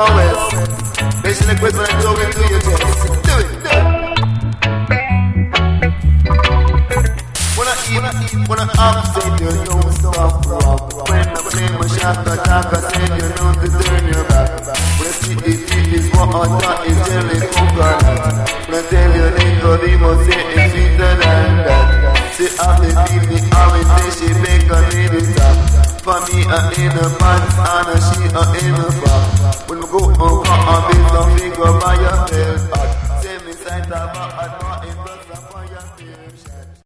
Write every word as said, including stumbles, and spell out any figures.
go west. Basing the question and throw it to your chest. Do it, do it. When I eat, when I upset, you know stop rock. When I play my shot attack, I said you know to turn your back. When I see it, it is what I thought is jelly coconut. When I tell you Nicodemus, say it's sweeter than that. Say I'm the baby, I'm in the she make a lady stop. For me, I'm in the pants, and she are in the back. When we go on, I'm in the figure by your head.